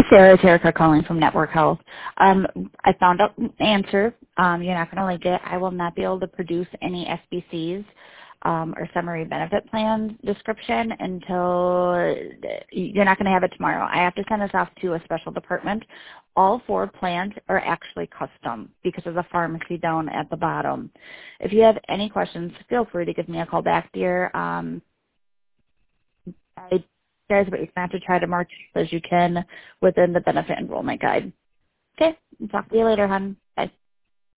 Sarah, it's Erica calling from Network Health. I found out an answer. You're not going to like it. I will not be able to produce any SBCs or summary benefit plan description until you're not going to have it tomorrow. I have to send this off to a special department. All 4 plans are actually custom because of the pharmacy down at the bottom. If you have any questions, feel free to give me a call back, dear. Guys, but you have to try to march as you can within the benefit enrollment guide. Okay, talk to you later, hon.